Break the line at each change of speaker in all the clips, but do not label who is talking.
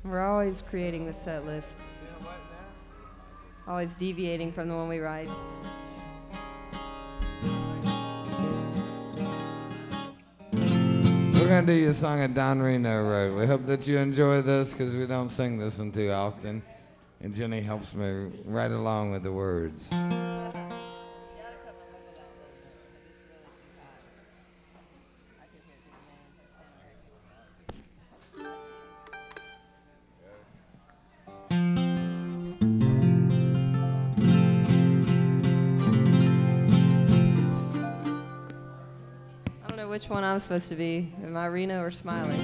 We're always creating the set list. Always deviating from the one we write.
We're going to do you a song that Don Reno wrote. We hope that you enjoy this because we don't sing this one too often. And Jenny helps me right along with the words.
Which one I'm supposed to be. Am I Reno or Smiley?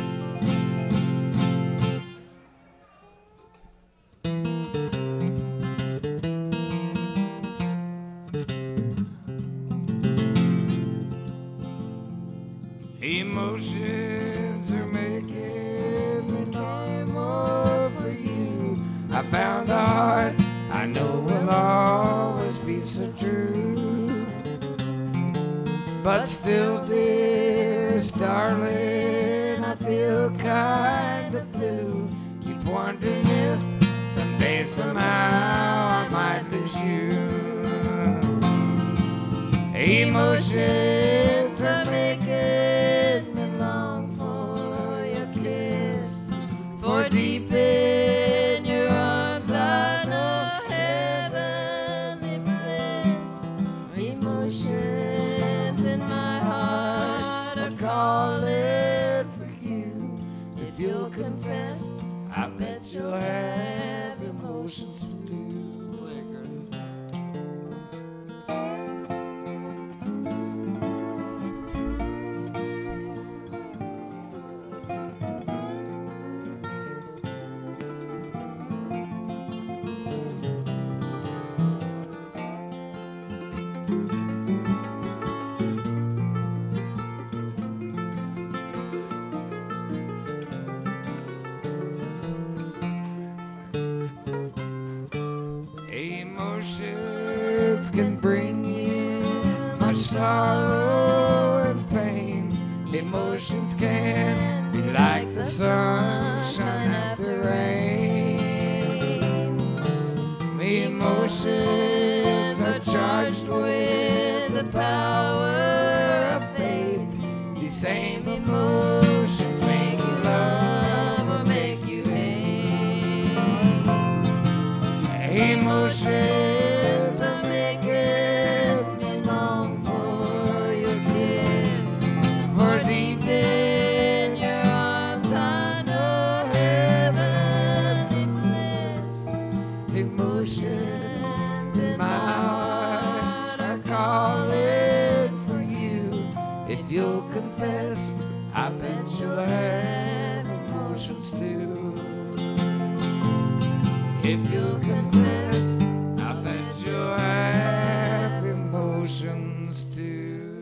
Emotions are making me long more for you. I found a heart I know will always be so true. But still, dearest darling, I feel kind of blue. Keep wondering if someday, somehow, I might lose you. Emotions are making me long for your kiss. For deep in your arms I know heavenly bliss. Emotions in my heart are calling for you. If you'll confess, I bet you'll have emotions too. Emotions can bring you much sorrow and pain. Emotions can be like the sunshine after rain. Emotions are charged with the power of fate. These same emotions make you love or make you hate. Emotions are making me long for your kiss. For deep in your arms I know heavenly bliss. Emotions in my heart are calling for you. If you'll confess, I bet you'll have emotions too. If you'll confess, I bet you'll have emotions too.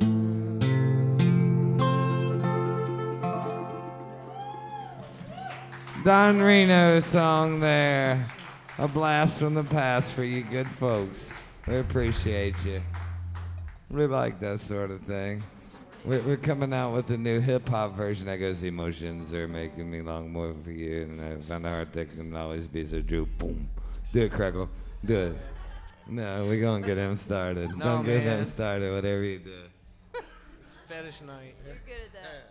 Don Reno song there. A blast from the past for you good folks. We appreciate you. We like that sort of thing. We're coming out with a new hip-hop version that goes, emotions are making me long more for you, and I found a heart that can always be so true. Boom. Do it, Crackle. Do it. No, we're going to get him started.
No,
Don't get
man.
him started, whatever you do.
It's fetish night.
You're good at that.